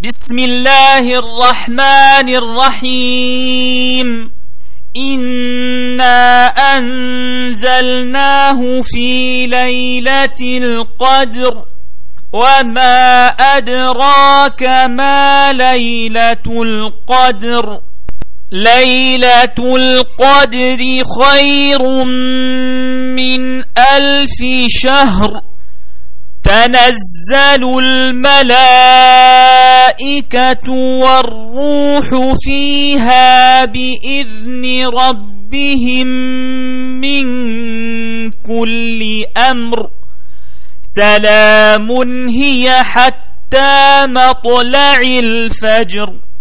بسم الله الرحمن الرحيم إنا أنزلناه في ليلة القدر وما أدراك ما ليلة القدر ليلة القدر خير من 1000 شهر تنزل الملائكة والروح فيها بإذن ربهم من كل أمر سلام هي حتى مطلع الفجر.